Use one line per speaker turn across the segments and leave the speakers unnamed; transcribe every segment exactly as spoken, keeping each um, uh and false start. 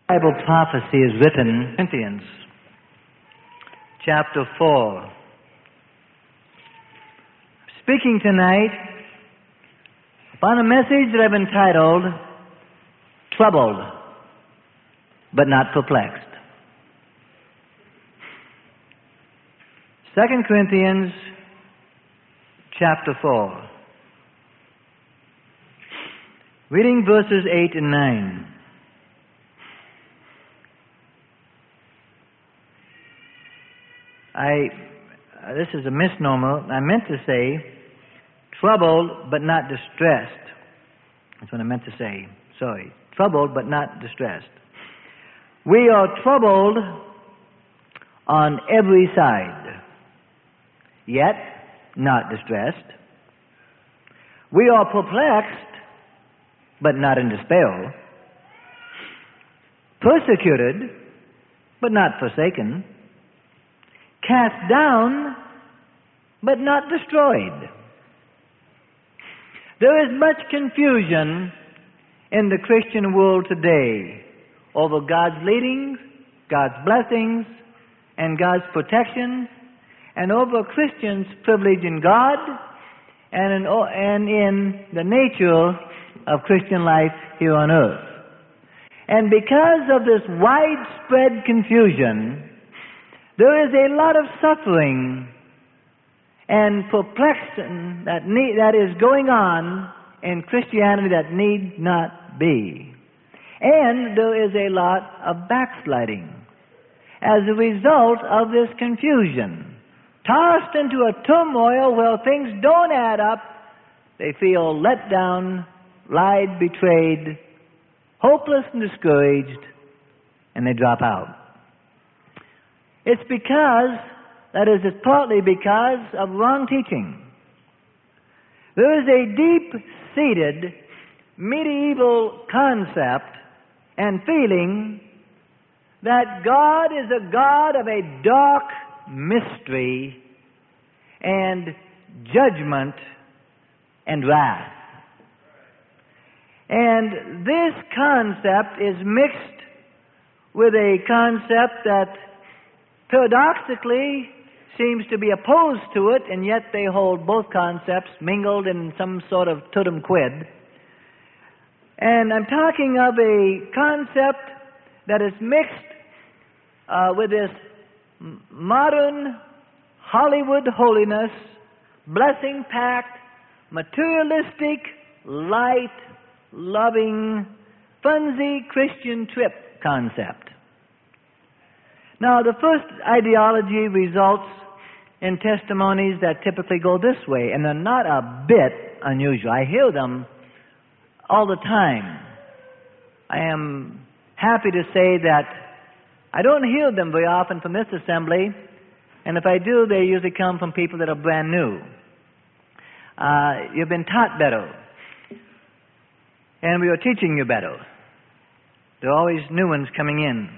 Bible prophecy is written in Corinthians chapter four. Speaking tonight upon a message that I've entitled Troubled but Not Perplexed. Second Corinthians chapter four. Reading verses eight and nine. I, uh, this is a misnomer. I meant to say troubled but not distressed. That's what I meant to say. Sorry. Troubled but not distressed. We are troubled on every side, yet not distressed. We are perplexed but not in despair. Persecuted but not forsaken. Cast down, but not destroyed. There is much confusion in the Christian world today over God's leadings, God's blessings, and God's protection, and over Christians' privilege in God and in, and in the nature of Christian life here on earth. And because of this widespread confusion, there is a lot of suffering and perplexing that need, that is going on in Christianity that need not be. And there is a lot of backsliding as a result of this confusion. Tossed into a turmoil where things don't add up, they feel let down, lied, betrayed, hopeless and discouraged, and they drop out. It's because, that is, it's partly because of wrong teaching. There is a deep-seated medieval concept and feeling that God is a God of a dark mystery and judgment and wrath. And this concept is mixed with a concept that paradoxically seems to be opposed to it, and yet they hold both concepts mingled in some sort of totem quid. And I'm talking of a concept that is mixed uh, with this modern Hollywood holiness, blessing-packed, materialistic, light, loving, funsy Christian trip concept. Now, the first ideology results in testimonies that typically go this way, and they're not a bit unusual. I hear them all the time. I am happy to say that I don't hear them very often from this assembly, and if I do, they usually come from people that are brand new. Uh, you've been taught better, and we are teaching you better. There are always new ones coming in.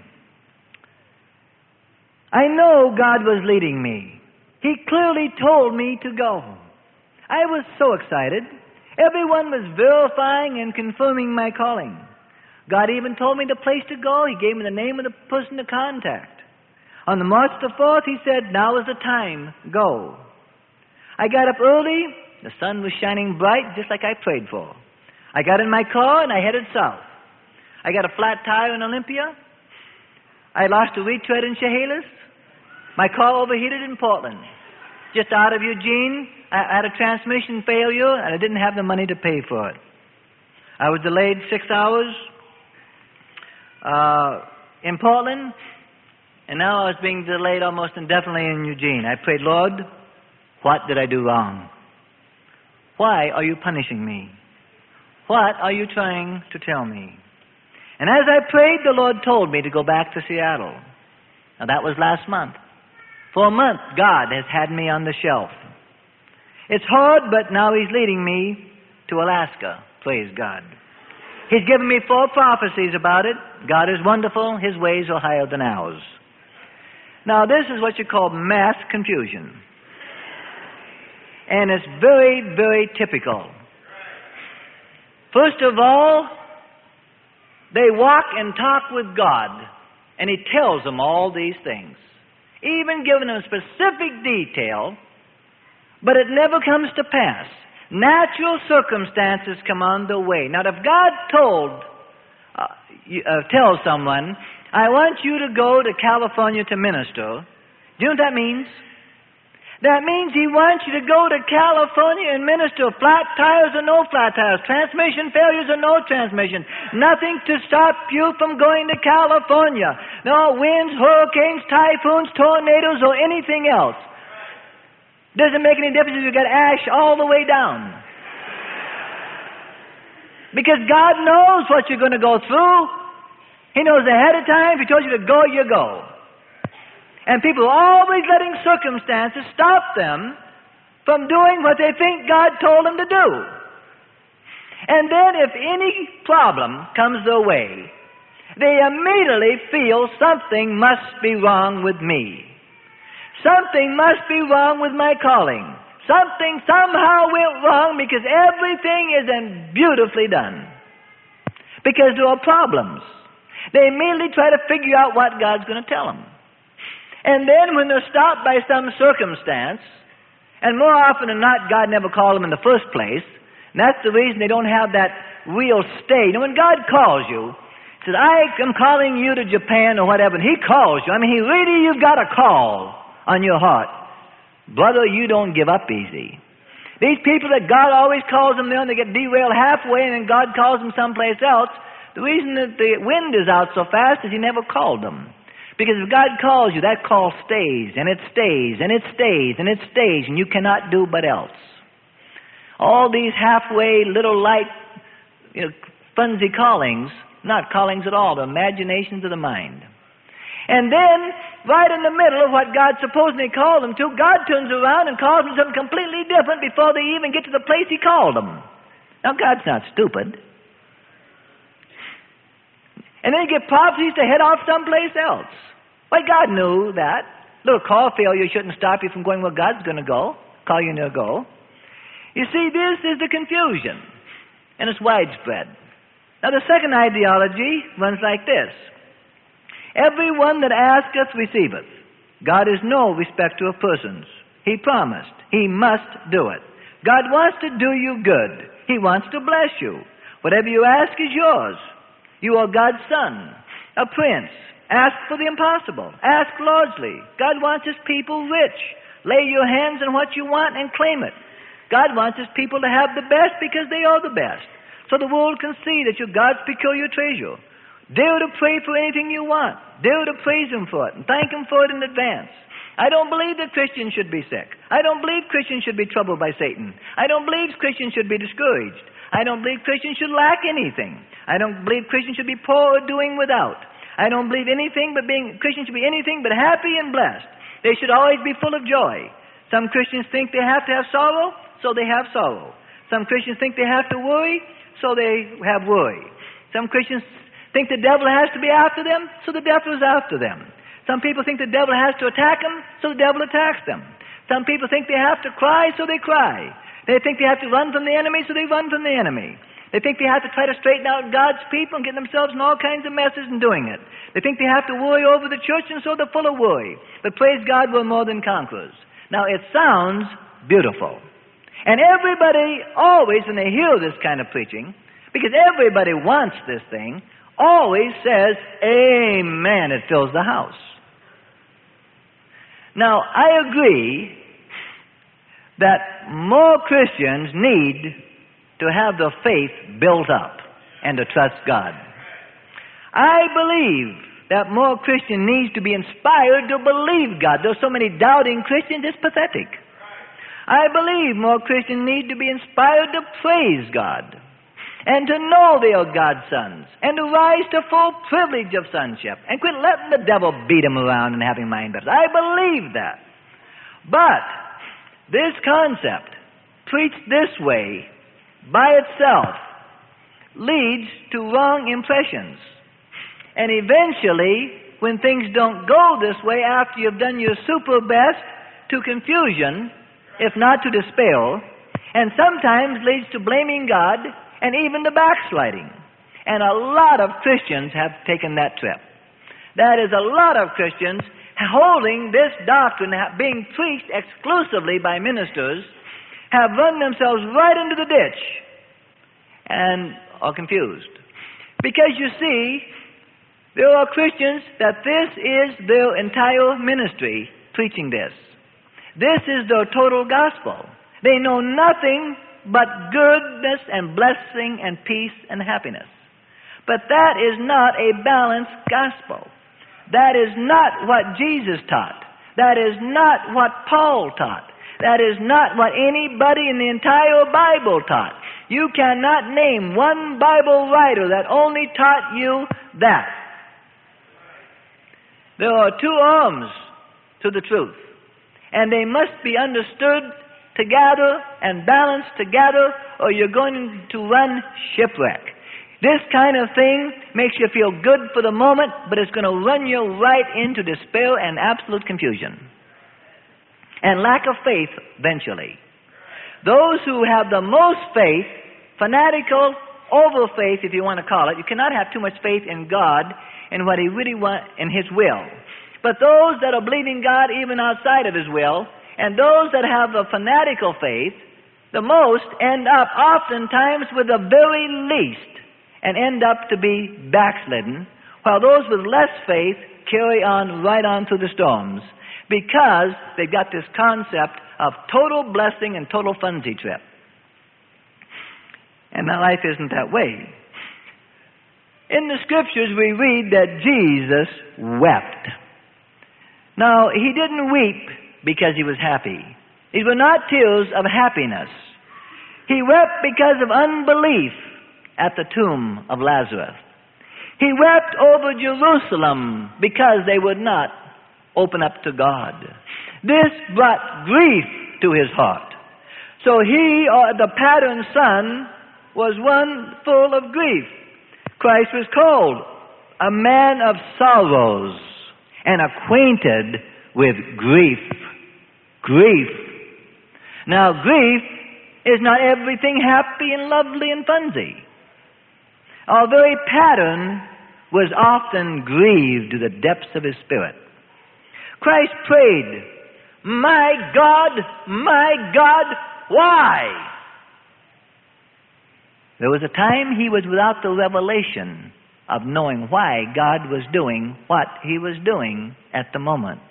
I know God was leading me. He clearly told me to go. I was so excited. Everyone was verifying and confirming my calling. God even told me the place to go. He gave me the name of the person to contact. On the March the fourth, he said, now is the time. Go. I got up early. The sun was shining bright, just like I prayed for. I got in my car and I headed south. I got a flat tire in Olympia. I lost a retread in Chehalis. My car overheated in Portland. Just out of Eugene, I had a transmission failure, and I didn't have the money to pay for it. I was delayed six hours uh, in Portland, and now I was being delayed almost indefinitely in Eugene. I prayed, Lord, what did I do wrong? Why are you punishing me? What are you trying to tell me? And as I prayed, the Lord told me to go back to Seattle. Now, that was last month. For a month, God has had me on the shelf. It's hard, but now He's leading me to Alaska. Praise God. He's given me four prophecies about it. God is wonderful. His ways are higher than ours. Now, this is what you call mass confusion. And it's very, very typical. First of all, they walk and talk with God, and He tells them all these things, even giving them specific detail, but it never comes to pass. Natural circumstances come on the way. Now, if God told, uh, you, uh, tells someone, I want you to go to California to minister, do you know what that means? That means He wants you to go to California and minister, flat tires or no flat tires, transmission failures or no transmission. Nothing to stop you from going to California. No winds, hurricanes, typhoons, tornadoes, or anything else. Doesn't make any difference if you've got ash all the way down. Because God knows what you're going to go through. He knows ahead of time. If He told you to go, you go. And people are always letting circumstances stop them from doing what they think God told them to do. And then if any problem comes their way, they immediately feel something must be wrong with me. Something must be wrong with my calling. Something somehow went wrong because everything isn't beautifully done. Because there are problems. They immediately try to figure out what God's going to tell them. And then when they're stopped by some circumstance, and more often than not, God never called them in the first place, and that's the reason they don't have that real stay. You know, when God calls you, He says, I am calling you to Japan or whatever, and He calls you. I mean, He really, you've got a call on your heart. Brother, you don't give up easy. These people that God always calls them there, and they get derailed halfway, and then God calls them someplace else, the reason that the wind is out so fast is He never called them. Because if God calls you, that call stays, and it stays, and it stays, and it stays, and you cannot do but else. All these halfway, little light, you know, flimsy callings, not callings at all, they're imaginations of the mind. And then, right in the middle of what God supposedly called them to, God turns around and calls them something completely different before they even get to the place He called them. Now, God's not stupid. And then you get prophecies to head off someplace else. Why, God knew that. Little call failure shouldn't stop you from going where God's going to go, call you to go. You see, this is the confusion, and it's widespread. Now, the second ideology runs like this. Everyone that asketh receiveth. God is no respecter of persons. He promised. He must do it. God wants to do you good. He wants to bless you. Whatever you ask is yours. You are God's son, a prince. Ask for the impossible. Ask largely. God wants His people rich. Lay your hands on what you want and claim it. God wants His people to have the best because they are the best. So the world can see that you're God's peculiar treasure. Dare to pray for anything you want. Dare to praise Him for it and thank Him for it in advance. I don't believe that Christians should be sick. I don't believe Christians should be troubled by Satan. I don't believe Christians should be discouraged. I don't believe Christians should lack anything. I don't believe Christians should be poor or doing without. I don't believe anything but being, Christians should be anything but happy and blessed. They should always be full of joy. Some Christians think they have to have sorrow, so they have sorrow. Some Christians think they have to worry, so they have worry. Some Christians think the devil has to be after them, so the devil is after them. Some people think the devil has to attack them, so the devil attacks them. Some people think they have to cry, so they cry. They think they have to run from the enemy, so they run from the enemy. They think they have to try to straighten out God's people and get themselves in all kinds of messes in doing it. They think they have to worry over the church, and so they're full of worry. But praise God, we're more than conquerors. Now, it sounds beautiful. And everybody always, when they hear this kind of preaching, because everybody wants this thing, always says, amen, it fills the house. Now, I agree that more Christians need to have their faith built up and to trust God. I believe that more Christian needs to be inspired to believe God. There's so many doubting Christians, it's pathetic. I believe more Christians need to be inspired to praise God and to know they are God's sons and to rise to full privilege of sonship and quit letting the devil beat them around and having mind battles. I believe that. But this concept, preached this way, by itself, leads to wrong impressions. And eventually, when things don't go this way after you've done your super best, to confusion, if not to despair, and sometimes leads to blaming God and even to backsliding. And a lot of Christians have taken that trip. That is, a lot of Christians holding this doctrine, being preached exclusively by ministers, have run themselves right into the ditch and are confused. Because you see, there are Christians that this is their entire ministry, preaching this. This is their total gospel. They know nothing but goodness and blessing and peace and happiness. But that is not a balanced gospel. That is not what Jesus taught. That is not what Paul taught. That is not what anybody in the entire Bible taught. You cannot name one Bible writer that only taught you that. There are two arms to the truth, and they must be understood together and balanced together, or you're going to run shipwreck. This kind of thing makes you feel good for the moment, but it's going to run you right into despair and absolute confusion. And lack of faith, eventually. Those who have the most faith, fanatical, over faith, if you want to call it, you cannot have too much faith in God and what He really wants in His will. But those that are believing God even outside of His will, and those that have a fanatical faith, the most end up oftentimes with the very least, and end up to be backslidden, while those with less faith carry on right on through the storms, because they've got this concept of total blessing and total funzy trip. And my life isn't that way. In the Scriptures we read that Jesus wept. Now, He didn't weep because He was happy. These were not tears of happiness. He wept because of unbelief at the tomb of Lazarus. He wept over Jerusalem because they would not open up to God. This brought grief to His heart. So He, or the pattern son, was one full of grief. Christ was called a man of sorrows and acquainted with grief. Grief. Now, grief is not everything happy and lovely and funzy. Our very pattern was often grieved to the depths of His spirit. Christ prayed, "My God, my God, why?" There was a time He was without the revelation of knowing why God was doing what He was doing at the moment.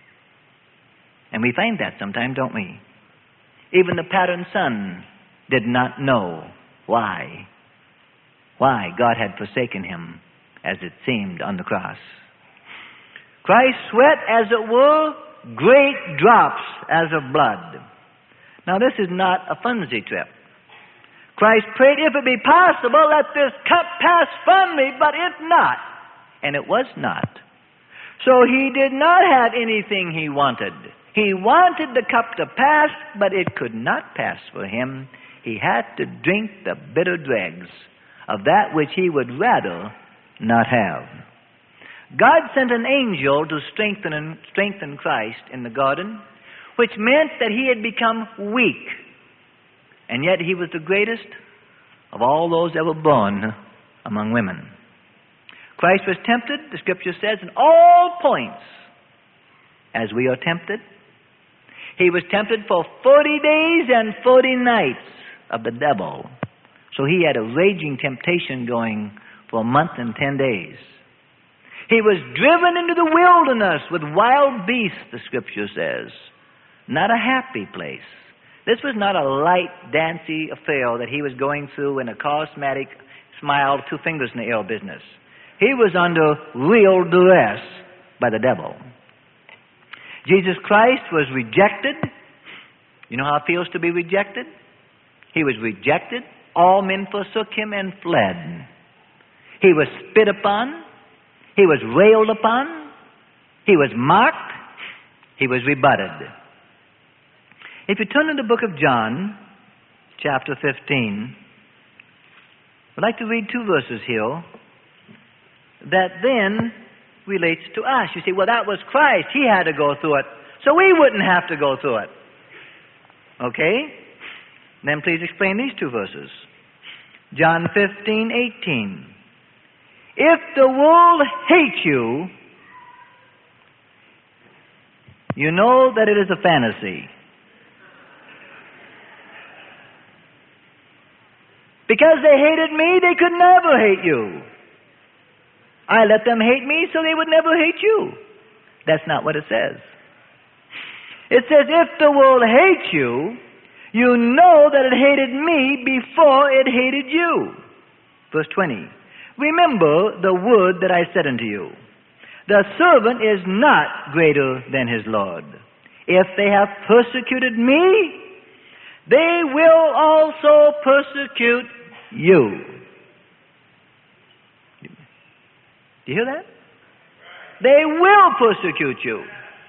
And we find that sometimes, don't we? Even the pattern son did not know why. Why God had forsaken him, as it seemed on the cross. Christ sweat, as it were, great drops as of blood. Now, this is not a funzy trip. Christ prayed, "If it be possible, let this cup pass from me, but if not." And it was not. So He did not have anything He wanted. He wanted the cup to pass, but it could not pass for Him. He had to drink the bitter dregs of that which He would rather not have. God sent an angel to strengthen, strengthen Christ in the garden, which meant that He had become weak. And yet He was the greatest of all those ever born among women. Christ was tempted, the Scripture says, in all points, as we are tempted. He was tempted for forty days and forty nights of the devil. So He had a raging temptation going for a month and ten days. He was driven into the wilderness with wild beasts, the Scripture says. Not a happy place. This was not a light, dancy affair that He was going through in a charismatic, smile, two fingers in the air business. He was under real duress by the devil. Jesus Christ was rejected. You know how it feels to be rejected? He was rejected. All men forsook Him and fled. He was spit upon. He was railed upon. He was mocked. He was rebutted. If you turn to the book of John, chapter fifteen, I'd like to read two verses here that then relates to us. You say, well, that was Christ. He had to go through it, so we wouldn't have to go through it. Okay? Then please explain these two verses. John fifteen, eighteen. If the world hates you, you know that it is a fantasy. Because they hated me, they could never hate you. I let them hate me so they would never hate you. That's not what it says. It says, if the world hates you, you know that it hated me before it hated you. Verse twenty. Remember the word that I said unto you. The servant is not greater than his Lord. If they have persecuted me, they will also persecute you. Do you hear that? They will persecute you.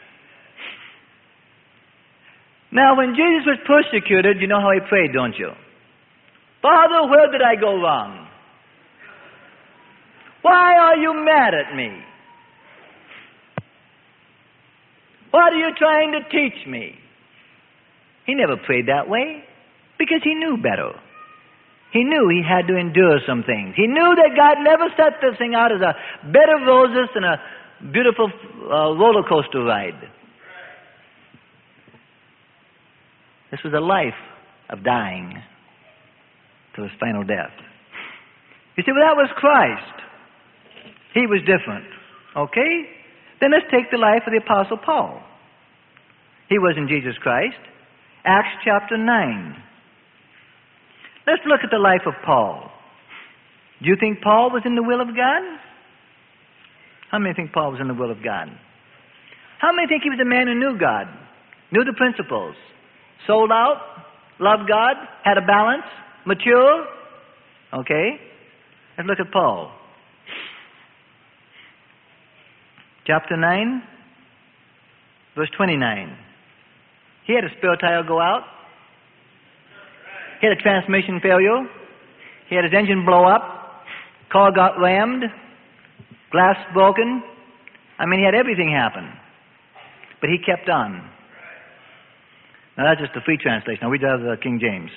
Now, when Jesus was persecuted, you know how he prayed, don't you? Father, where did I go wrong? Why are you mad at me? What are you trying to teach me? He never prayed that way because he knew better. He knew he had to endure some things. He knew that God never set this thing out as a bed of roses and a beautiful uh, roller coaster ride. This was a life of dying to his final death. You see, well, that was Christ. He was different. Okay? Then let's take the life of the Apostle Paul. He wasn't Jesus Christ. Acts chapter nine. Let's look at the life of Paul. Do you think Paul was in the will of God? How many think Paul was in the will of God? How many think he was a man who knew God, knew the principles, sold out, loved God, had a balance, mature? Okay? Let's look at Paul. Chapter nine, verse twenty-nine. He had a spare tire go out. He had a transmission failure. He had his engine blow up. Car got rammed. Glass broken. I mean, he had everything happen. But he kept on. Now, that's just the free translation. Now, we do have the King James.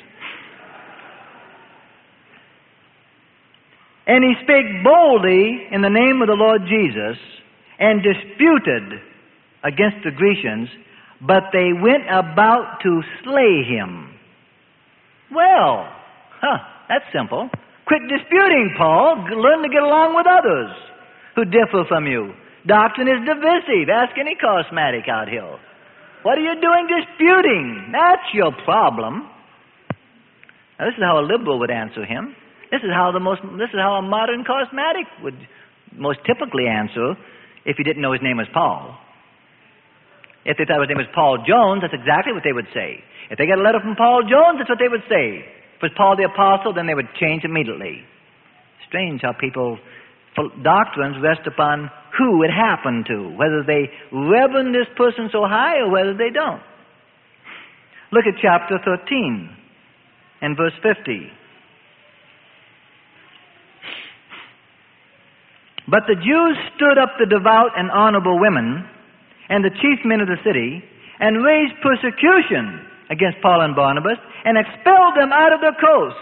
And he spake boldly in the name of the Lord Jesus, and disputed against the Grecians, but they went about to slay him. Well, huh, that's simple. Quit disputing, Paul. Learn to get along with others who differ from you. Doctrine is divisive. Ask any charismatic out here. What are you doing disputing? That's your problem. Now, this is how a liberal would answer him. This is how the most. This is how a modern charismatic would most typically answer if he didn't know his name was Paul. If they thought his name was Paul Jones, that's exactly what they would say. If they got a letter from Paul Jones, that's what they would say. If it was Paul the Apostle, then they would change immediately. Strange how people, doctrines rest upon who it happened to, whether they reverend this person so high or whether they don't. Look at chapter thirteen and verse fifty. But the Jews stood up the devout and honorable women and the chief men of the city and raised persecution against Paul and Barnabas and expelled them out of their coasts.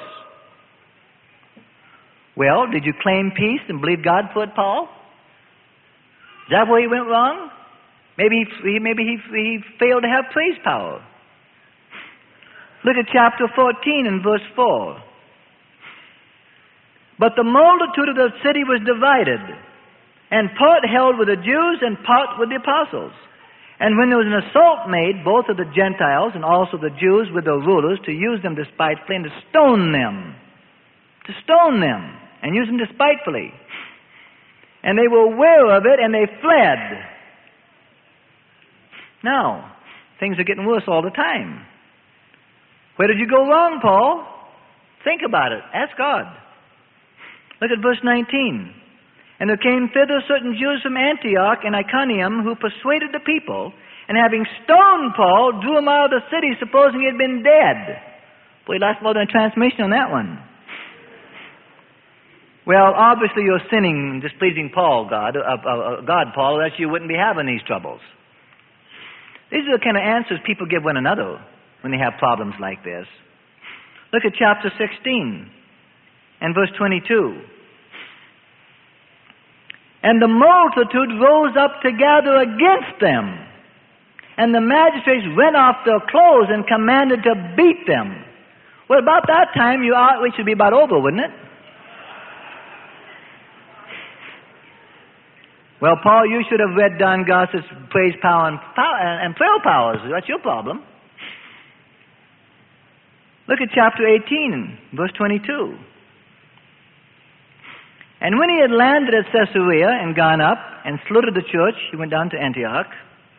Well, did you claim peace and believe God for it, Paul? Is that where he went wrong? Maybe he, maybe he, he failed to have praise power. Look at chapter fourteen and verse four. But the multitude of the city was divided, and part held with the Jews and part with the apostles. And when there was an assault made, both of the Gentiles and also the Jews with their rulers, to use them despitefully and to stone them. To stone them and use them despitefully. And they were aware of it, and they fled. Now, things are getting worse all the time. Where did you go wrong, Paul? Think about it. Ask God. Look at verse nineteen. And there came thither certain Jews from Antioch and Iconium, who persuaded the people, and having stoned Paul, drew him out of the city, supposing he had been dead. Boy, lost more than a transmission on that one. Well, obviously you're sinning, displeasing Paul, God, uh, uh, God, Paul, or else you wouldn't be having these troubles. These are the kind of answers people give one another when they have problems like this. Look at chapter sixteen and verse twenty-two. And the multitude rose up to gather against them. And the magistrates rent off their clothes and commanded to beat them. Well, about that time, your outreach should be about over, wouldn't it? Well, Paul, you should have read Don Goss's praise, power, and, power, and prayer powers. That's your problem. Look at chapter eighteen, verse twenty-two. And when he had landed at Caesarea and gone up and saluted the church, he went down to Antioch.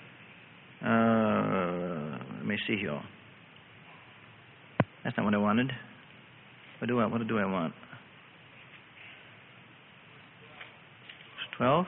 Uh, let me see here. That's not what I wanted. What do I, what do I want? Verse twelve.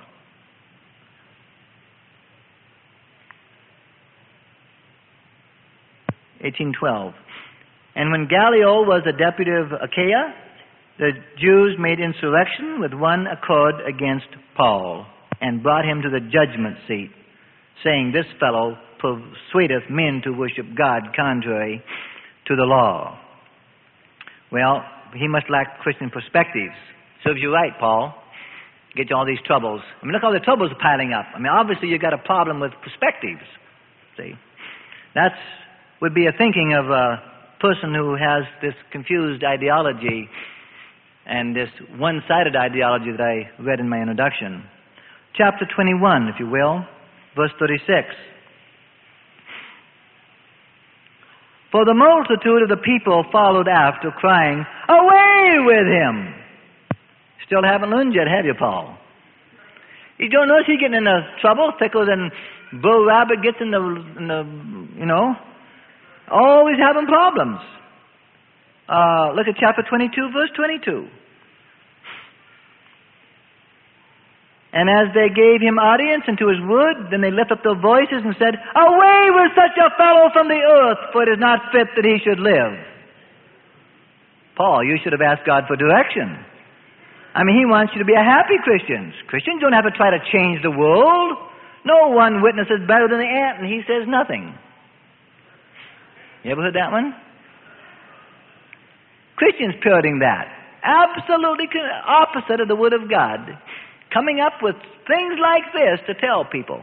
eighteen twelve. And when Gallio was a deputy of Achaia, the Jews made insurrection with one accord against Paul and brought him to the judgment seat, saying, "This fellow persuadeth men to worship God contrary to the law." Well, he must lack Christian perspectives. Serves you right, Paul. Get you all these troubles. I mean, look how the troubles are piling up. I mean, obviously you've got a problem with perspectives. See? That's would be a thinking of a person who has this confused ideology and this one-sided ideology that I read in my introduction. Chapter twenty-one, if you will, verse thirty-six. For the multitude of the people followed after, crying, "Away with him!" Still haven't learned yet, have you, Paul? You don't notice he's getting into trouble thicker than Bill Rabbit gets in the, in the you know, always having problems. Uh, look at chapter twenty-two, verse twenty-two. And as they gave him audience unto his word, then they lifted up their voices and said, "Away with such a fellow from the earth, for it is not fit that he should live." Paul, you should have asked God for direction. I mean, he wants you to be a happy Christian. Christians don't have to try to change the world. No one witnesses better than the ant, and he says nothing. You ever heard that one? Christians parroting that. Absolutely opposite of the Word of God. Coming up with things like this to tell people.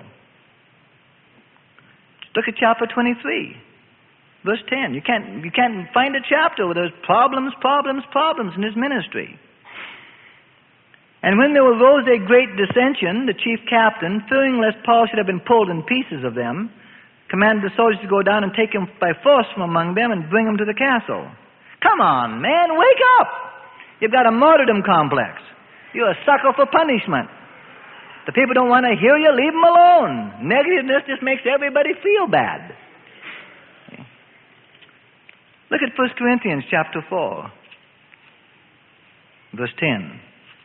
Look at chapter twenty-three, verse ten. You can't, you can't find a chapter where there's problems, problems, problems in his ministry. And when there arose a great dissension, the chief captain, fearing lest Paul should have been pulled in pieces of them, commanded the soldiers to go down and take him by force from among them and bring him to the castle. Come on, man, wake up! You've got a martyrdom complex. You're a sucker for punishment. The people don't want to hear you, leave them alone. Negativeness just makes everybody feel bad. Look at First Corinthians chapter four, verse ten.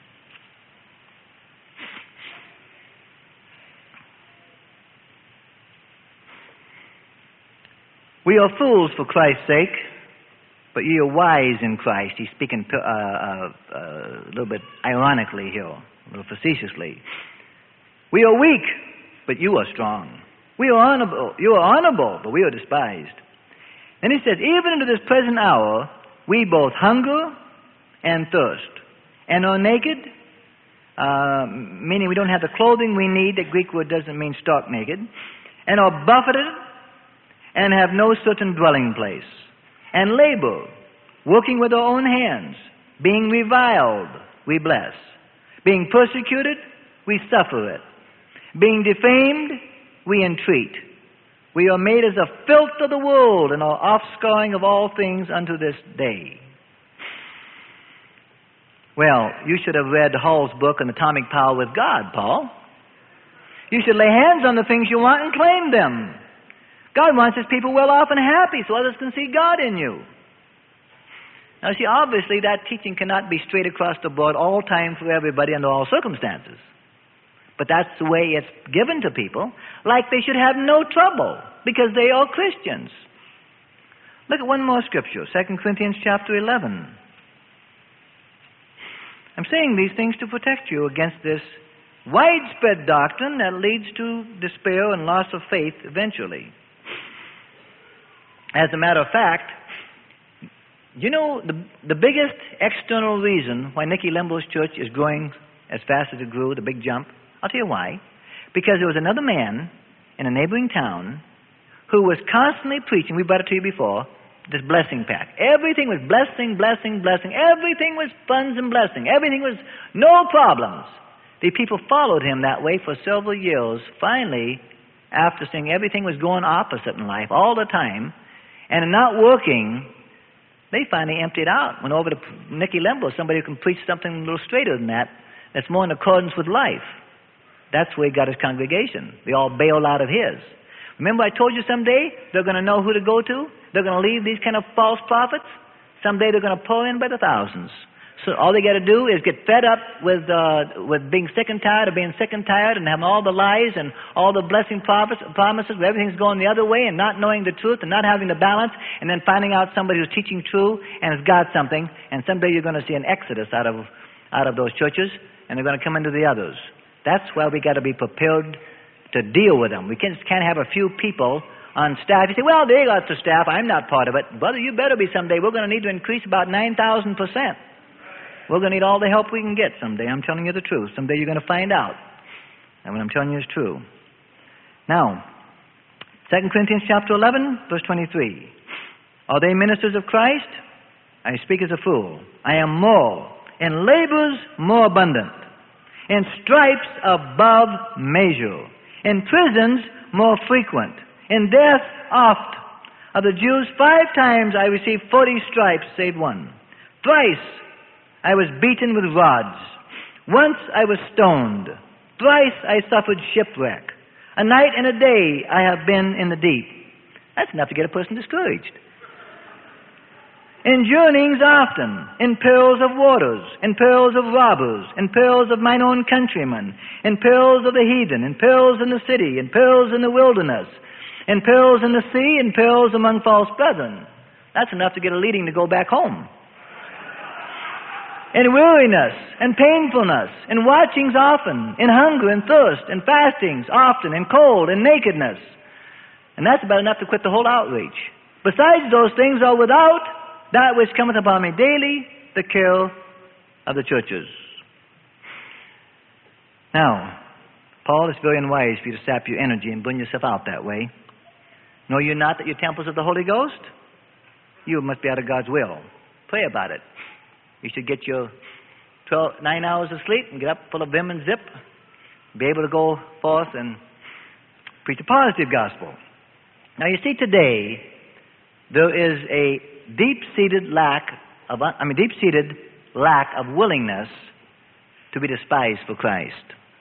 We are fools for Christ's sake, but ye are wise in Christ. He's speaking uh, uh, uh, a little bit ironically here, a little facetiously. We are weak, but you are strong. We are honorable. You are honorable, but we are despised. And he says, even into this present hour, we both hunger and thirst, and are naked, uh, meaning we don't have the clothing we need. The Greek word doesn't mean stark naked, and are buffeted, and have no certain dwelling place, and labor, working with our own hands, being reviled, we bless, being persecuted, we suffer it, being defamed, we entreat. We are made as a filth of the world, and are offscouring of all things unto this day. Well, you should have read Hall's book on Atomic Power with God, Paul. You should lay hands on the things you want and claim them. God wants his people well off and happy so others can see God in you. Now, see, obviously that teaching cannot be straight across the board all time for everybody under all circumstances. But that's the way it's given to people, like they should have no trouble because they are Christians. Look at one more scripture, Second Corinthians chapter eleven. I'm saying these things to protect you against this widespread doctrine that leads to despair and loss of faith eventually. As a matter of fact, you know, the, the biggest external reason why Nicky Limbo's church is growing as fast as it grew, the big jump. I'll tell you why. Because there was another man in a neighboring town who was constantly preaching, we brought it to you before, this blessing pack. Everything was blessing, blessing, blessing. Everything was funds and blessing. Everything was no problems. The people followed him that way for several years. Finally, after seeing everything was going opposite in life all the time, and not working, they finally emptied out. Went over to Nicky Limbo, somebody who can preach something a little straighter than that, that's more in accordance with life. That's where he got his congregation. They all bailed out of his. Remember I told you someday they're going to know who to go to? They're going to leave these kind of false prophets? Someday they're going to pour in by the thousands. So all they got to do is get fed up with uh, with being sick and tired of being sick and tired and having all the lies and all the blessing prophets, promises where everything's going the other way and not knowing the truth and not having the balance, and then finding out somebody who's teaching true and has got something, and someday you're going to see an exodus out of out of those churches, and they're going to come into the others. That's why we got to be prepared to deal with them. We can't, can't have a few people on staff. You say, well, they got the staff. I'm not part of it. Brother, you better be someday. We're going to need to increase about nine thousand percent. We're going to need all the help we can get someday. I'm telling you the truth. Someday you're going to find out. And what I'm telling you is true. Now, Second Corinthians chapter eleven, verse twenty-three. Are they ministers of Christ? I speak as a fool. I am more, in labors more abundant, in stripes above measure, in prisons more frequent, in death oft. Of the Jews five times I received forty stripes, save one. Thrice I was beaten with rods. Once I was stoned. Thrice I suffered shipwreck. A night and a day I have been in the deep. That's enough to get a person discouraged. In journeyings often, in perils of waters, in perils of robbers, in perils of mine own countrymen, in perils of the heathen, in perils in the city, in perils in the wilderness, in perils in the sea, in perils among false brethren. That's enough to get a leading to go back home. In weariness and painfulness, in watchings often, in hunger and thirst, in fastings often, in cold and nakedness. And that's about enough to quit the whole outreach. Besides those things are without that which cometh upon me daily, the care of the churches. Now, Paul, it's very unwise for you to sap your energy and burn yourself out that way. Know you not that you're temples of the Holy Ghost? You must be out of God's will. Pray about it. You should get your twelve, nine hours of sleep and get up full of vim and zip. Be able to go forth and preach a positive gospel. Now you see, today there is a deep-seated lack of, I mean, deep-seated lack of willingness to be despised for Christ.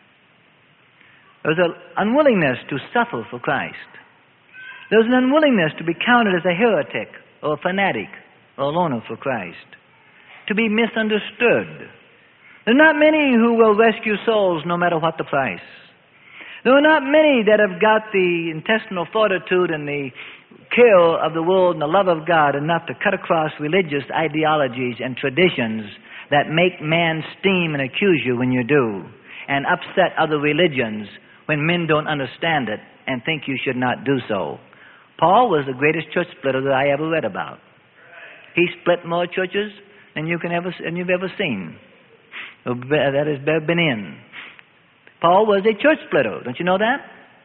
There's an unwillingness to suffer for Christ. There's an unwillingness to be counted as a heretic or a fanatic or a loner for Christ. To be misunderstood. There are not many who will rescue souls no matter what the price. There are not many that have got the intestinal fortitude and the care of the world and the love of God enough to cut across religious ideologies and traditions that make man steam and accuse you when you do, and upset other religions when men don't understand it and think you should not do so. Paul was the greatest church splitter that I ever read about. He split more churches than you can ever and you've ever seen, that has been in. Paul was a church splitter. Don't you know that?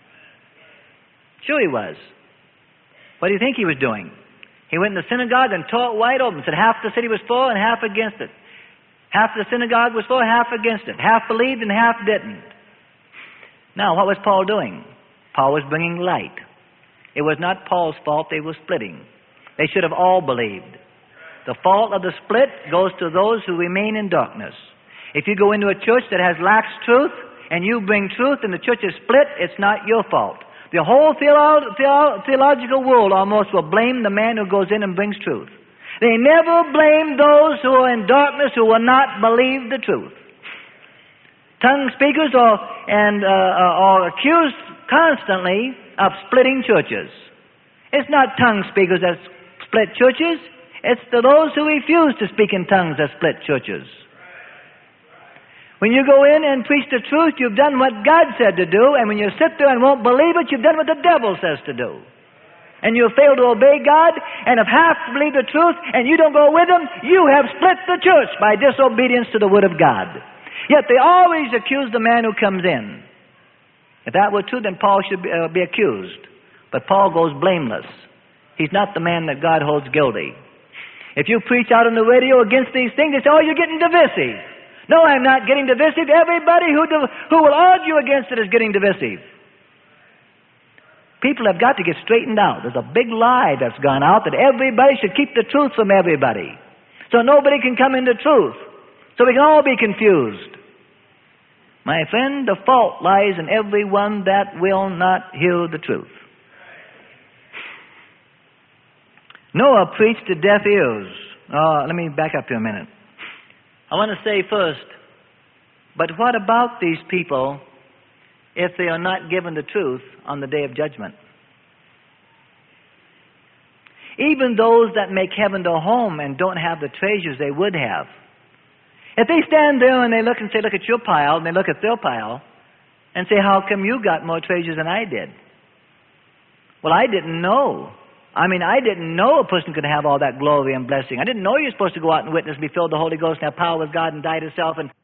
Sure he was. What do you think he was doing? He went in the synagogue and tore it wide open. Said half the city was for and half against it. Half the synagogue was for, half against it. Half believed and half didn't. Now, what was Paul doing? Paul was bringing light. It was not Paul's fault they were splitting. They should have all believed. The fault of the split goes to those who remain in darkness. If you go into a church that has lax truth and you bring truth and the church is split, it's not your fault. The whole theolo- theolo- theological world almost will blame the man who goes in and brings truth. They never blame those who are in darkness who will not believe the truth. Tongue speakers are, and, uh, are accused constantly of splitting churches. It's not tongue speakers that split churches. It's to those who refuse to speak in tongues that split churches. When you go in and preach the truth, you've done what God said to do, and when you sit there and won't believe it, you've done what the devil says to do. And you fail to obey God, and if half believe the truth, and you don't go with them, you have split the church by disobedience to the Word of God. Yet they always accuse the man who comes in. If that were true, then Paul should be, uh, be accused. But Paul goes blameless. He's not the man that God holds guilty. If you preach out on the radio against these things, they say, oh, you're getting divisive. No, I'm not getting divisive. Everybody who, div- who will argue against it is getting divisive. People have got to get straightened out. There's a big lie that's gone out that everybody should keep the truth from everybody. So nobody can come into truth. So we can all be confused. My friend, the fault lies in everyone that will not hear the truth. Noah preached to deaf ears. Oh, let me back up here a minute. I want to say first, but what about these people if they are not given the truth on the day of judgment? Even those that make heaven their home and don't have the treasures they would have. If they stand there and they look and say, look at your pile, and they look at their pile, and say, how come you got more treasures than I did? Well, I didn't know. I mean, I didn't know a person could have all that glory and blessing. I didn't know you're supposed to go out and witness, be filled with the Holy Ghost, and have power with God, and die to self, and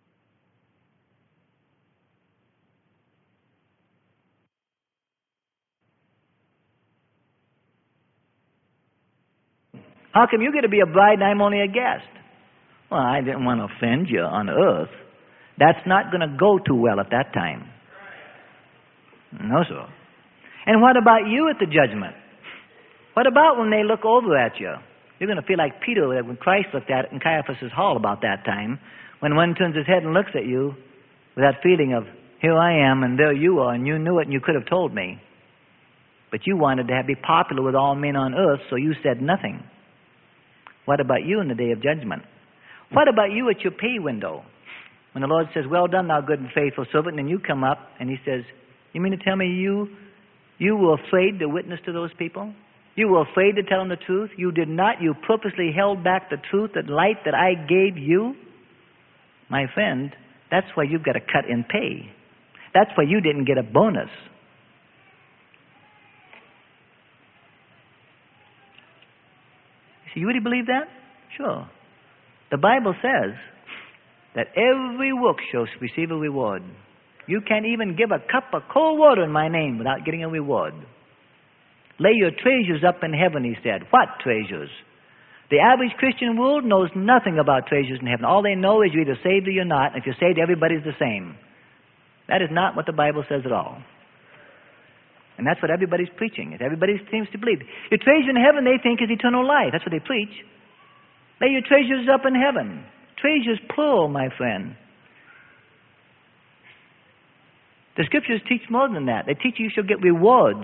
how come you get to be a bride and I'm only a guest? Well, I didn't want to offend you on earth. That's not going to go too well at that time. No, sir. And what about you at the judgment? What about when they look over at you? You're going to feel like Peter when Christ looked at it in Caiaphas' hall about that time, when one turns his head and looks at you with that feeling of, here I am and there you are, and you knew it and you could have told me. But you wanted to have, be popular with all men on earth, so you said nothing. What about you in the day of judgment? What about you at your pay window? When the Lord says, well done, thou good and faithful servant, and then you come up and he says, you mean to tell me you, you were afraid to witness to those people? You were afraid to tell them the truth? You did not. You purposely held back the truth, that light that I gave you? My friend, that's why you've got a cut in pay. That's why you didn't get a bonus. You really believe that? Sure. The Bible says that every work shall receive a reward. You can't even give a cup of cold water in my name without getting a reward. Lay your treasures up in heaven, he said. What treasures? The average Christian world knows nothing about treasures in heaven. All they know is you're either saved or you're not. And if you're saved, everybody's the same. That is not what the Bible says at all. And that's what everybody's preaching. Everybody seems to believe. Your treasure in heaven, they think, is eternal life. That's what they preach. Lay your treasures up in heaven. Treasures plural, my friend. The Scriptures teach more than that. They teach you shall get rewards.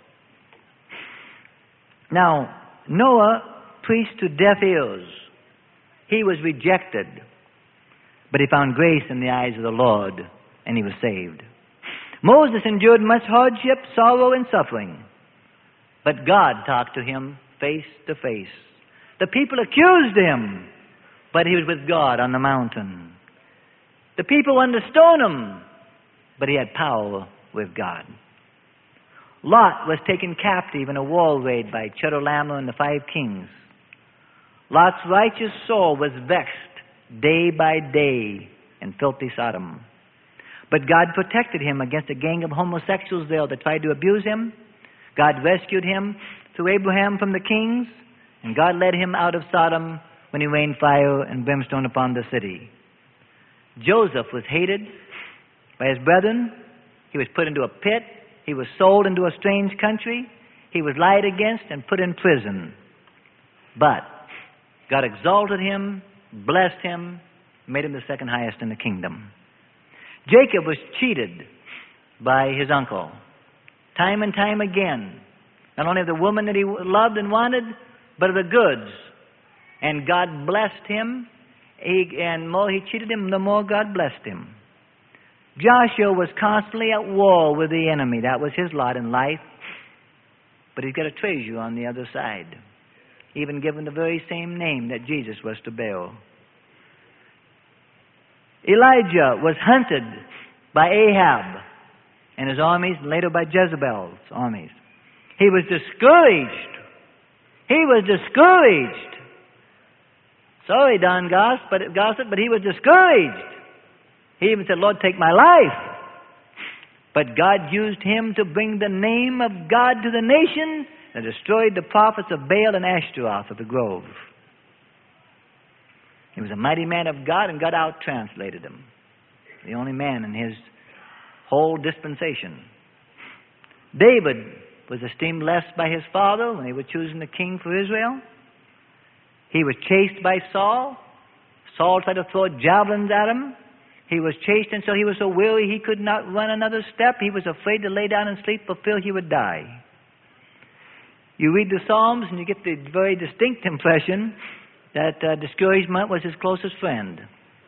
Now, Noah preached to deaf ears. He was rejected. But he found grace in the eyes of the Lord, and he was saved. Moses endured much hardship, sorrow, and suffering. But God talked to him face to face. The people accused him, but he was with God on the mountain. The people wanted to stone him, but he had power with God. Lot was taken captive in a war raid by Chedorlaomer and the five kings. Lot's righteous soul was vexed day by day in filthy Sodom. But God protected him against a gang of homosexuals there that tried to abuse him. God rescued him through Abraham from the kings, and God led him out of Sodom when he rained fire and brimstone upon the city. Joseph was hated by his brethren. He was put into a pit. He was sold into a strange country. He was lied against and put in prison. But God exalted him, blessed him, made him the second highest in the kingdom. Jacob was cheated by his uncle, time and time again. Not only of the woman that he loved and wanted, but of the goods. And God blessed him, he, and the more he cheated him, the more God blessed him. Joshua was constantly at war with the enemy. That was his lot in life. But he's got a treasure on the other side, even given the very same name that Jesus was to bear. Elijah was hunted by Ahab and his armies, and later by Jezebel's armies. He was discouraged. He was discouraged. Sorry, Don Gossip, but, gossip, but he was discouraged. He even said, Lord, take my life. But God used him to bring the name of God to the nation and destroyed the prophets of Baal and Ashtaroth of the grove. He was a mighty man of God, and God out-translated him. The only man in his whole dispensation. David was esteemed less by his father when they were choosing the king for Israel. He was chased by Saul. Saul tried to throw javelins at him. He was chased until he was so weary he could not run another step. He was afraid to lay down and sleep for fear he would die. You read the Psalms and you get the very distinct impression that uh, discouragement was his closest friend.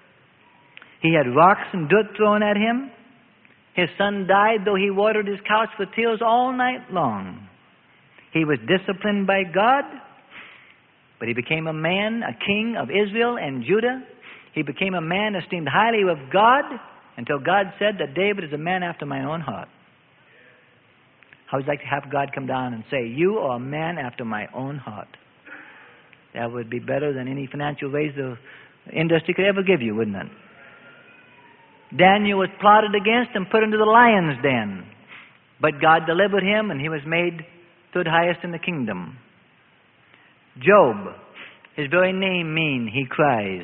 He had rocks and dirt thrown at him. His son died, though he watered his couch with tears all night long. He was disciplined by God, but he became a man, a king of Israel and Judah. He became a man esteemed highly of God until God said that David is a man after my own heart. How would you like to have God come down and say, you are a man after my own heart? That would be better than any financial raise the industry could ever give you, wouldn't it? Daniel was plotted against and put into the lion's den. But God delivered him, and he was made third highest in the kingdom. Job, his very name means he cries.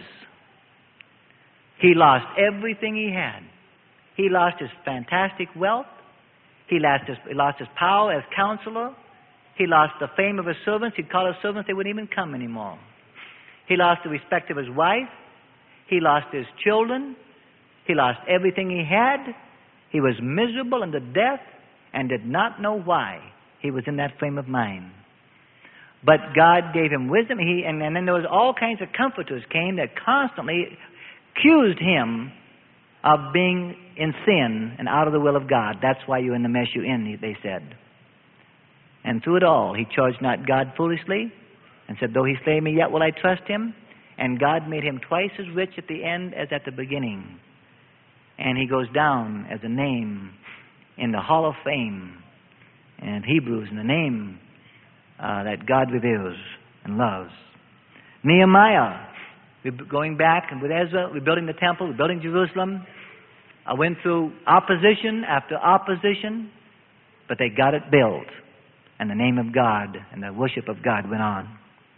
He lost everything he had. He lost his fantastic wealth. He lost his, he lost his power as counselor. He lost the fame of his servants. He'd call his servants, they wouldn't even come anymore. He lost the respect of his wife. He lost his children. He lost everything he had. He was miserable unto death and did not know why he was in that frame of mind. But God gave him wisdom. He, and, and then there was all kinds of comforters came that constantly accused him of being in sin and out of the will of God. That's why you're in the mess you're in, they said. And through it all, he charged not God foolishly and said, though he slay me, yet will I trust him. And God made him twice as rich at the end as at the beginning. And he goes down as a name in the Hall of Fame and Hebrews, in the name uh, that God reveres and loves. Nehemiah, going back and with Ezra, rebuilding the temple, rebuilding Jerusalem. I went through opposition after opposition, but they got it built. And the name of God and the worship of God went on.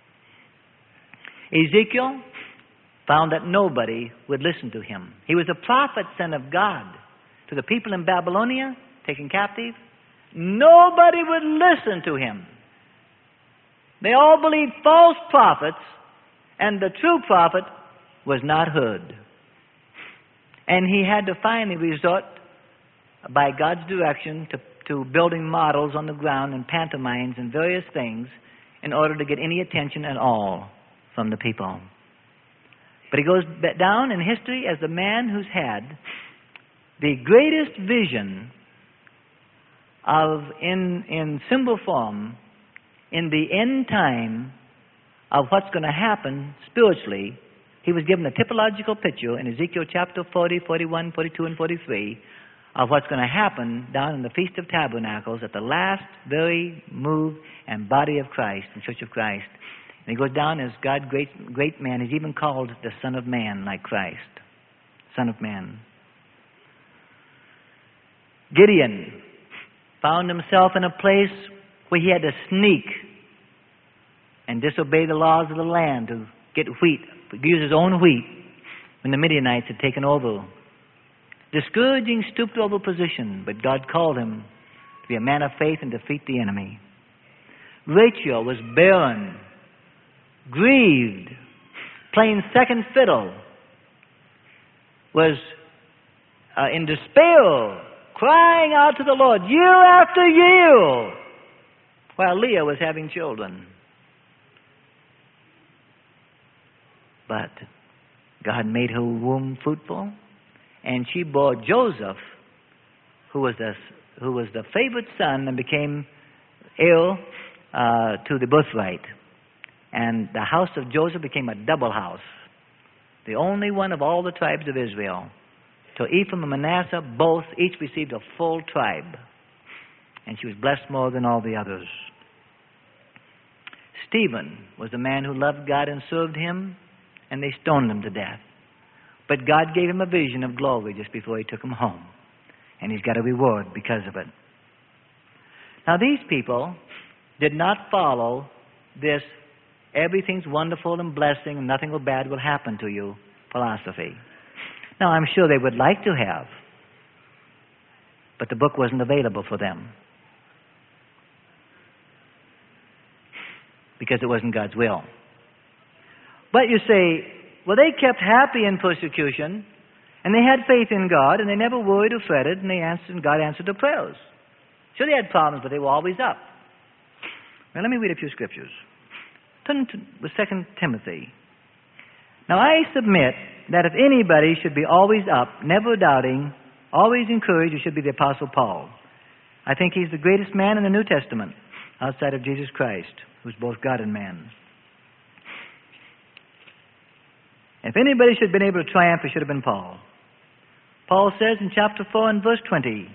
Ezekiel found that nobody would listen to him. He was a prophet sent of God to the people in Babylonia, taken captive. Nobody would listen to him. They all believed false prophets, and the true prophet was not heard. And he had to finally resort, by God's direction, to, to building models on the ground and pantomimes and various things in order to get any attention at all from the people. But he goes down in history as the man who's had the greatest vision of, in, in symbol form, in the end time of what's going to happen spiritually. He was given a typological picture in Ezekiel chapter forty, forty-one, forty-two, and forty-three of what's going to happen down in the Feast of Tabernacles at the last very move and body of Christ, the Church of Christ. And he goes down as God's great, great man. He's even called the Son of Man, like Christ. Son of Man. Gideon found himself in a place where he had to sneak and disobey the laws of the land to get wheat, use his own wheat when the Midianites had taken over. Discouraging, stooped over position, but God called him to be a man of faith and defeat the enemy. Rachel was barren, grieved, playing second fiddle, was uh, in despair, crying out to the Lord year after year, while Leah was having children. But God made her womb fruitful, and she bore Joseph, who was the, who was the favorite son and became heir uh, to the birthright. And the house of Joseph became a double house, the only one of all the tribes of Israel. So Ephraim and Manasseh, both, each received a full tribe. And she was blessed more than all the others. Stephen was a man who loved God and served him, and they stoned him to death. But God gave him a vision of glory just before he took him home. And he's got a reward because of it. Now, these people did not follow this everything's wonderful and blessing and nothing bad will happen to you philosophy. Now, I'm sure they would like to have, but the book wasn't available for them because it wasn't God's will. But you say, well, they kept happy in persecution, and they had faith in God, and they never worried or fretted, and they answered, and God answered their prayers. Sure, they had problems, but they were always up. Now, let me read a few scriptures. Turn to the Second Timothy. Now, I submit that if anybody should be always up, never doubting, always encouraged, it should be the Apostle Paul. I think he's the greatest man in the New Testament outside of Jesus Christ, who's both God and man. If anybody should have been able to triumph, it should have been Paul. Paul says in chapter four and verse twenty,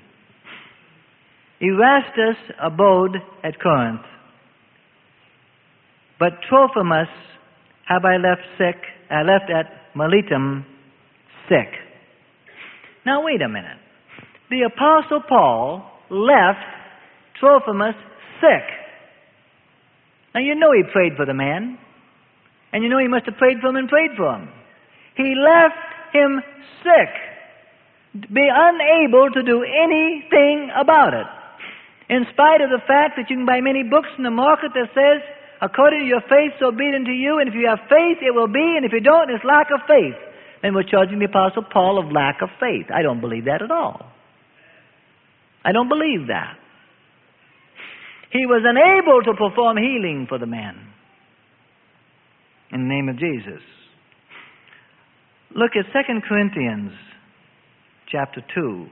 Erastus abode at Corinth, but Trophimus have I left sick, I left at Miletum sick. Now wait a minute. The Apostle Paul left Trophimus sick. Now you know he prayed for the man, and you know he must have prayed for him and prayed for him. He left him sick, be unable to do anything about it. In spite of the fact that you can buy many books in the market that says, according to your faith, so be it unto you, and if you have faith, it will be, and if you don't, it's lack of faith. Then we're charging the Apostle Paul of lack of faith. I don't believe that at all. I don't believe that. He was unable to perform healing for the man. In the name of Jesus. Look at Second Corinthians chapter two,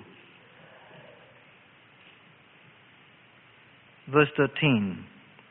verse thirteen.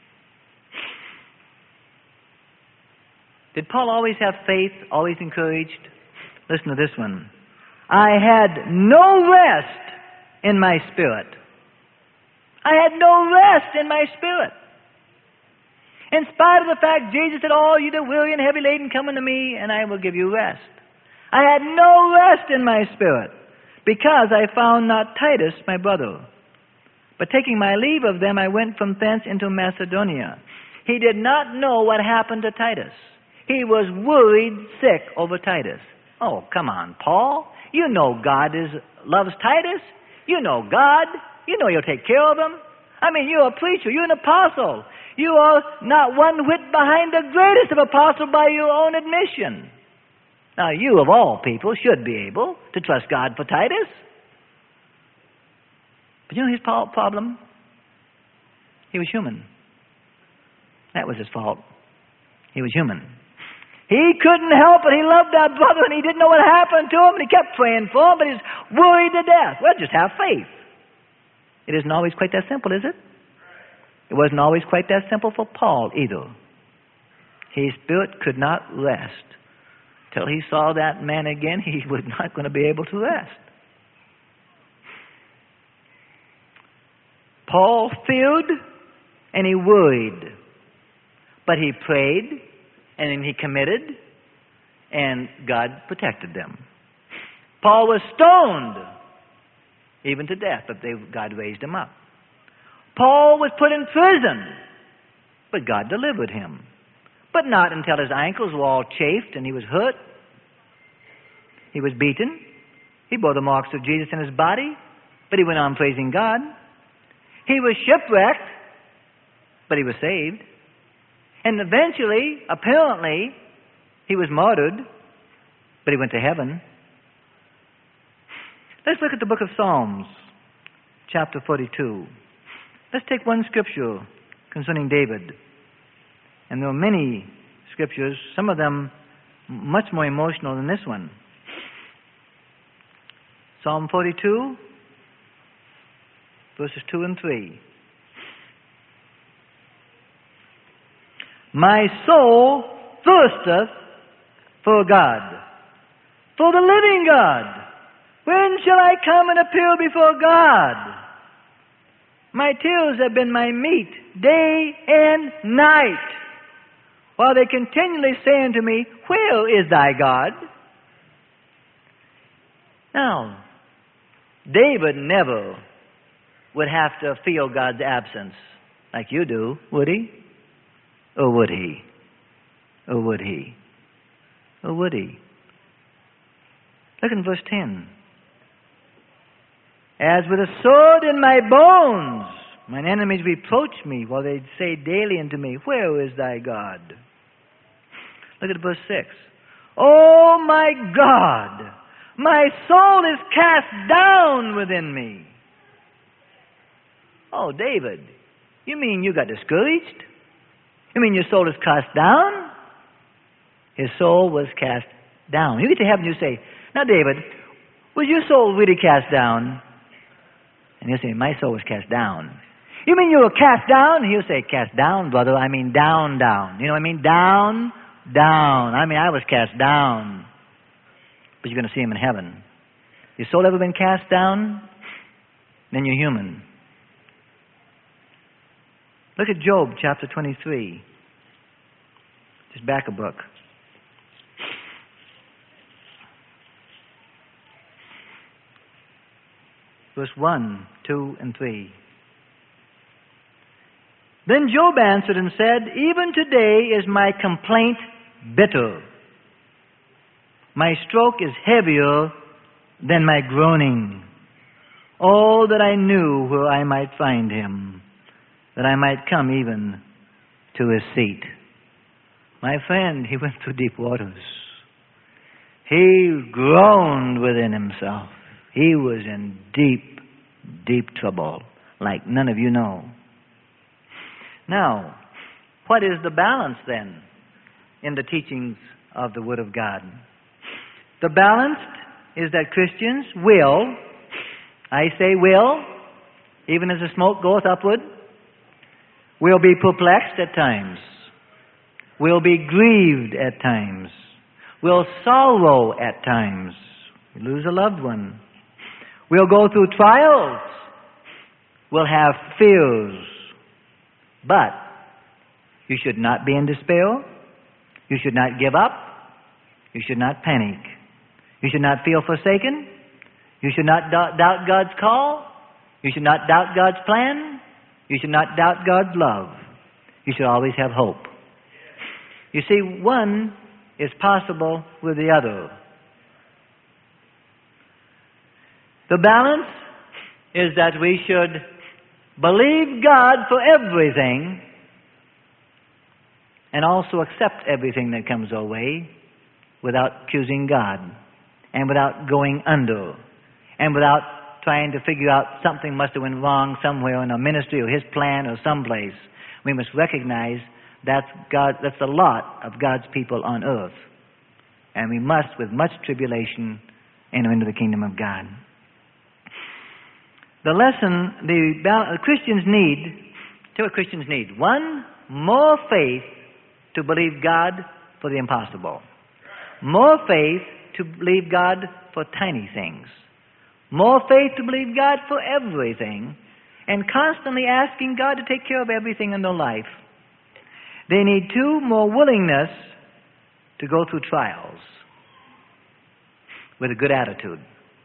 Did Paul always have faith, always encouraged? Listen to this one. I had no rest in my spirit. I had no rest in my spirit. In spite of the fact Jesus said, all you that weary and heavy laden, come unto me, and I will give you rest. I had no rest in my spirit, because I found not Titus my brother. But taking my leave of them, I went from thence into Macedonia. He did not know what happened to Titus. He was worried sick over Titus. Oh, come on, Paul. You know God is loves Titus. You know God. You know He'll take care of him. I mean, you're a preacher. You're an apostle. You are not one whit behind the greatest of apostles by your own admission. Now, you of all people should be able to trust God for Titus. But you know his problem? He was human. That was his fault. He was human. He couldn't help it. He loved that brother, and he didn't know what happened to him, and he kept praying for him, but he's worried to death. Well, just have faith. It isn't always quite that simple, is it? It wasn't always quite that simple for Paul either. His spirit could not rest. Till he saw that man again, he was not going to be able to rest. Paul feared and he worried. But he prayed and then he committed, and God protected them. Paul was stoned, even to death, but they, God raised him up. Paul was put in prison, but God delivered him. But not until his ankles were all chafed and he was hurt. He was beaten. He bore the marks of Jesus in his body, but he went on praising God. He was shipwrecked, but he was saved. And eventually, apparently, he was martyred, but he went to heaven. Let's look at the book of Psalms, chapter forty-two. Let's take one scripture concerning David. And there are many scriptures, some of them much more emotional than this one. Psalm forty-two, verses two and three. My soul thirsteth for God, for the living God. When shall I come and appear before God? My tears have been my meat day and night, while they continually say unto me, where is thy God? Now, David never would have to feel God's absence like you do, would he? Or would he? Or would he? Or would he? Look in verse ten. As with a sword in my bones, mine enemies reproach me, while they say daily unto me, where is thy God? Look at verse six. Oh my God, my soul is cast down within me. Oh, David, you mean you got discouraged? You mean your soul is cast down? His soul was cast down. You get to heaven, you say, now David, was your soul really cast down? And he'll say, my soul was cast down. You mean you were cast down? He'll say, cast down, brother. I mean down, down. You know what I mean? Down, down. I mean, I was cast down. But you're going to see him in heaven. Your soul ever been cast down? Then you're human. Look at Job chapter twenty-three. Just back a book. Verse one, two, and three. Then Job answered and said, even today is my complaint bitter. My stroke is heavier than my groaning. Oh, that I knew where I might find him, that I might come even to his seat. My friend, he went through deep waters. He groaned within himself. He was in deep, deep trouble, like none of you know. Now, what is the balance then in the teachings of the Word of God? The balance is that Christians will, I say will, even as the smoke goeth upward, will be perplexed at times, will be grieved at times, will sorrow at times, lose a loved one. We'll go through trials. We'll have fears. But you should not be in despair. You should not give up. You should not panic. You should not feel forsaken. You should not doubt God's call. You should not doubt God's plan. You should not doubt God's love. You should always have hope. You see, one is possible with the other. The balance is that we should believe God for everything and also accept everything that comes our way without accusing God and without going under and without trying to figure out something must have went wrong somewhere in our ministry or His plan or someplace. We must recognize that's God, that's the lot of God's people on earth. And we must, with much tribulation, enter into the kingdom of God. The lesson the, the Christians need, two what Christians need. One, more faith to believe God for the impossible. More faith to believe God for tiny things. More faith to believe God for everything. And constantly asking God to take care of everything in their life. They need two, more willingness to go through trials with a good attitude.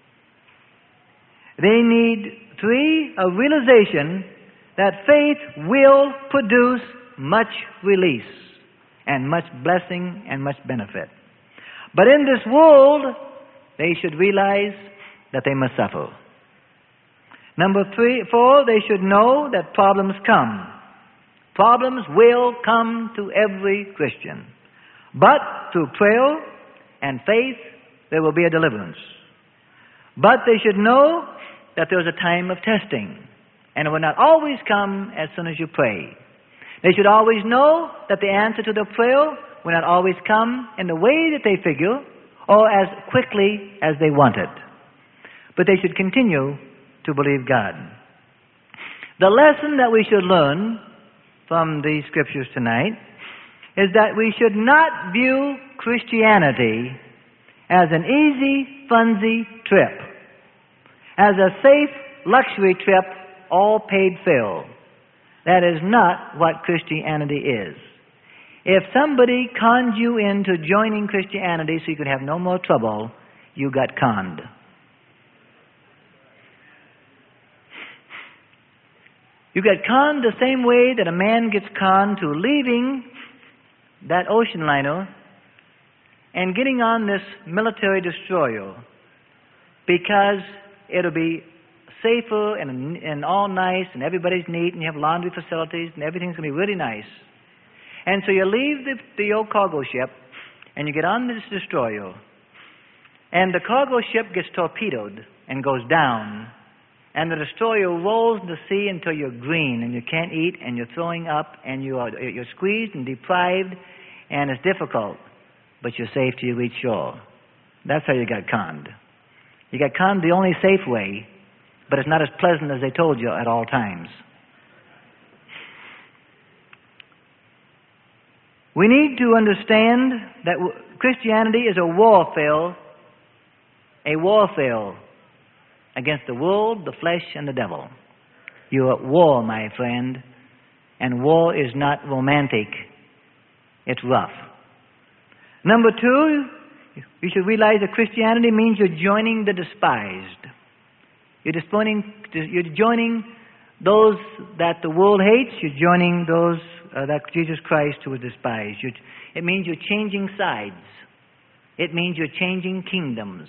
They need, three, a realization that faith will produce much release and much blessing and much benefit. But in this world, they should realize that they must suffer. Number three, four, they should know that problems come. Problems will come to every Christian. But through prayer and faith, there will be a deliverance. But they should know that there's a time of testing. And it will not always come as soon as you pray. They should always know that the answer to their prayer will not always come in the way that they figure or as quickly as they want it. But they should continue to believe God. The lesson that we should learn from these scriptures tonight is that we should not view Christianity as an easy, funsy trip, as a safe luxury trip, all paid fill. That is not what Christianity is. If somebody conned you into joining Christianity so you could have no more trouble, you got conned. You get conned the same way that a man gets conned to leaving that ocean liner and getting on this military destroyer because it'll be safer and, and all nice and everybody's neat and you have laundry facilities and everything's going to be really nice. And so you leave the, the old cargo ship and you get on this destroyer and the cargo ship gets torpedoed and goes down and the destroyer rolls in the sea until you're green and you can't eat and you're throwing up and you are, you're squeezed and deprived and it's difficult, but you're safe till you reach shore. That's how you got conned. You got conned the only safe way, but it's not as pleasant as they told you at all times. We need to understand that Christianity is a warfare, a warfare against the world, the flesh, and the devil. You're at war, my friend, and war is not romantic. It's rough. Number two, you should realize that Christianity means you're joining the despised. You're joining, you're joining those that the world hates. You're joining those uh, that Jesus Christ who was despised. You're, it means you're changing sides. It means you're changing kingdoms.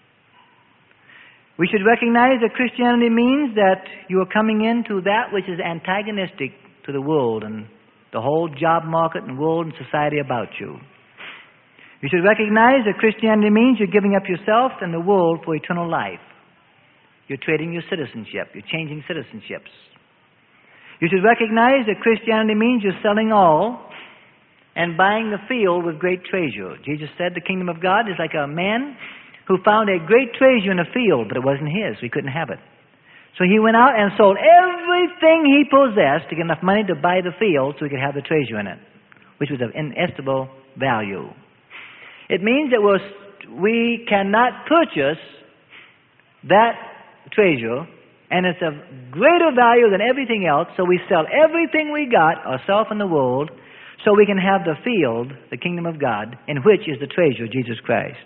We should recognize that Christianity means that you are coming into that which is antagonistic to the world and the whole job market and world and society about you. You should recognize that Christianity means you're giving up yourself and the world for eternal life. You're trading your citizenship. You're changing citizenships. You should recognize that Christianity means you're selling all and buying the field with great treasure. Jesus said the kingdom of God is like a man who found a great treasure in a field, but it wasn't his, so he couldn't have it. So he went out and sold everything he possessed to get enough money to buy the field so he could have the treasure in it, which was of inestimable value. It means that we're, we cannot purchase that treasure, and it's of greater value than everything else, so we sell everything we got, ourselves and the world, so we can have the field, the kingdom of God, in which is the treasure, Jesus Christ.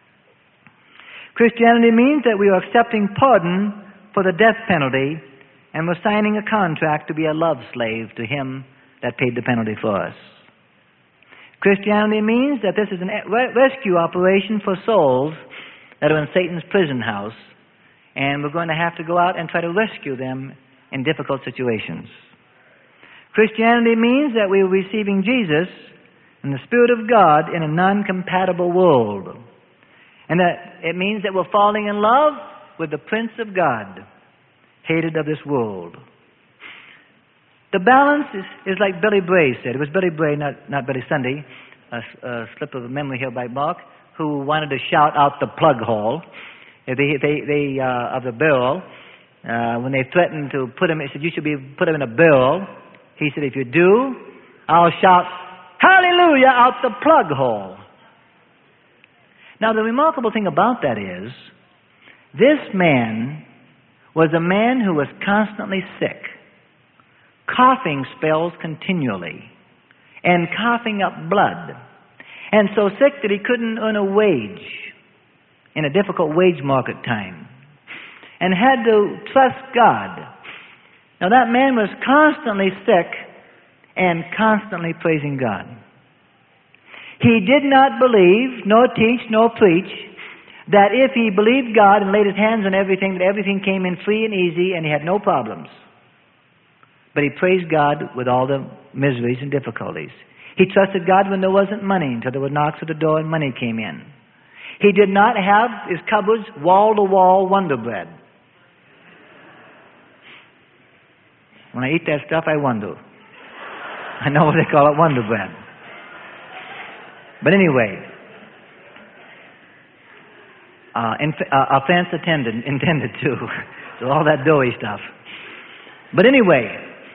Christianity means that we are accepting pardon for the death penalty, and we're signing a contract to be a love slave to Him that paid the penalty for us. Christianity means that this is a rescue operation for souls that are in Satan's prison house, and we're going to have to go out and try to rescue them in difficult situations. Christianity means that we're receiving Jesus and the Spirit of God in a non-compatible world. And that it means that we're falling in love with the Prince of God, hated of this world. The balance is, is like Billy Bray said. It was Billy Bray, not, not Billy Sunday, a, a slip of memory here by Mark, who wanted to shout out the plug hole they, they, they, uh, of the barrel. Uh, when they threatened to put him, he said, you should be put him in a barrel. He said, if you do, I'll shout, hallelujah, out the plug hole. Now, the remarkable thing about that is, this man was a man who was constantly sick, coughing spells continually, and coughing up blood, and so sick that he couldn't earn a wage in a difficult wage market time, and had to trust God. Now, that man was constantly sick and constantly praising God. He did not believe, nor teach, nor preach, that if he believed God and laid his hands on everything, that everything came in free and easy and he had no problems. But he praised God with all the miseries and difficulties. He trusted God when there wasn't money until there were knocks at the door and money came in. He did not have his cupboards wall-to-wall Wonder Bread. When I eat that stuff, I wonder. I know what they call it, Wonder Bread. But anyway, uh, inf- uh, offense attended, intended to, so all that doughy stuff. But anyway,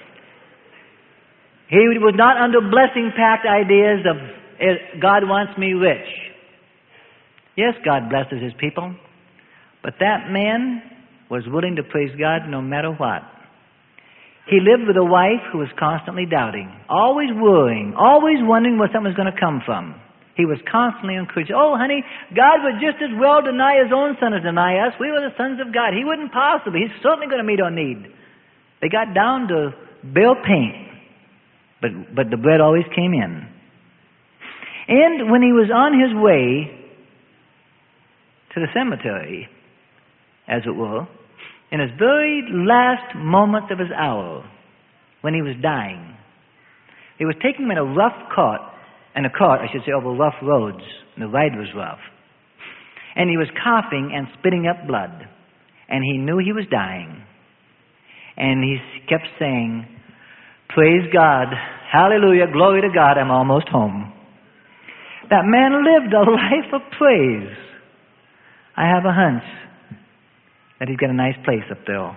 he was not under blessing-packed ideas of, God wants me rich. Yes, God blesses His people, but that man was willing to praise God no matter what. He lived with a wife who was constantly doubting, always worrying, always wondering where something was going to come from. He was constantly encouraged. Oh, honey, God would just as well deny His own Son as deny us. We were the sons of God. He wouldn't possibly. He's certainly going to meet our need. They got down to bare paint, but, but the bread always came in. And when he was on his way to the cemetery, as it were, in his very last moments of his hour, when he was dying, he was taking him in a rough cart, in a cart, I should say, over rough roads, and the ride was rough. And he was coughing and spitting up blood, and he knew he was dying. And he kept saying, "Praise God, hallelujah, glory to God, I'm almost home." That man lived a life of praise. I have a hunch that he's got a nice place up there.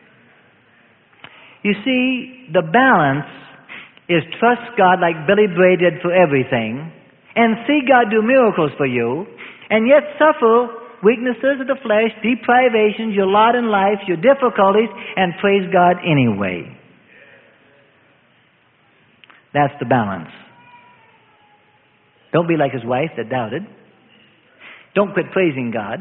You see, the balance is trust God like Billy Bray did for everything, and see God do miracles for you, and yet suffer weaknesses of the flesh, deprivations, your lot in life, your difficulties, and praise God anyway. That's the balance. Don't be like his wife that doubted. Don't quit praising God.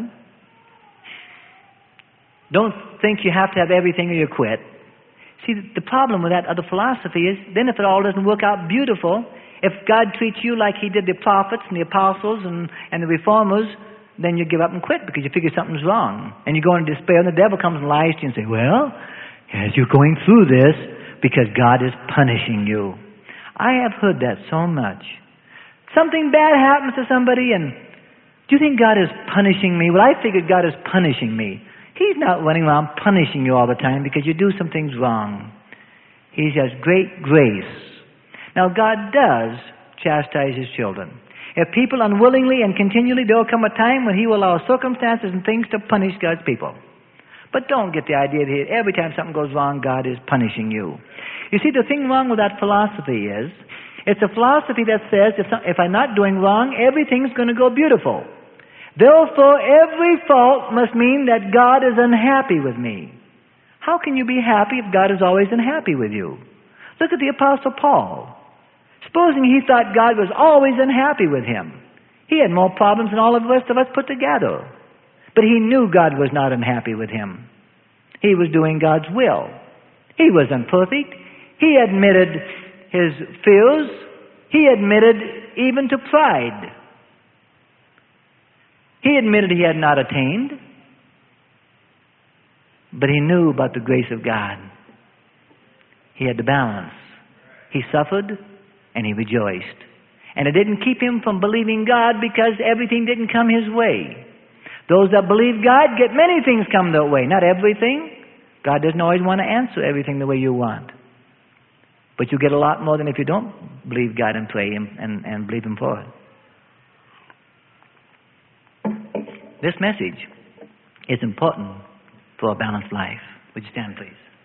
Don't think you have to have everything or you quit. See, the problem with that other philosophy is, then if it all doesn't work out beautiful, if God treats you like he did the prophets and the apostles and, and the reformers, then you give up and quit because you figure something's wrong. And you go into despair, and the devil comes and lies to you and say, "Well, as you're going through this, because God is punishing you." I have heard that so much. Something bad happens to somebody, and do you think God is punishing me? Well, I figured God is punishing me. He's not running around punishing you all the time because you do some things wrong. He has great grace. Now, God does chastise his children. If people unwillingly and continually, there will come a time when he will allow circumstances and things to punish God's people. But don't get the idea that every time something goes wrong, God is punishing you. You see, the thing wrong with that philosophy is, it's a philosophy that says, if, some, if I'm not doing wrong, everything's going to go beautiful. Therefore, every fault must mean that God is unhappy with me. How can you be happy if God is always unhappy with you? Look at the Apostle Paul. Supposing he thought God was always unhappy with him. He had more problems than all of the rest of us put together. But he knew God was not unhappy with him. He was doing God's will. He was imperfect. He admitted his fears. He admitted even to pride. He admitted he had not attained. But he knew about the grace of God. He had the balance. He suffered and he rejoiced. And it didn't keep him from believing God because everything didn't come his way. Those that believe God get many things come their way. Not everything. God doesn't always want to answer everything the way you want. But you get a lot more than if you don't believe God and pray and, and, and believe him for it. This message is important for a balanced life. Would you stand, please?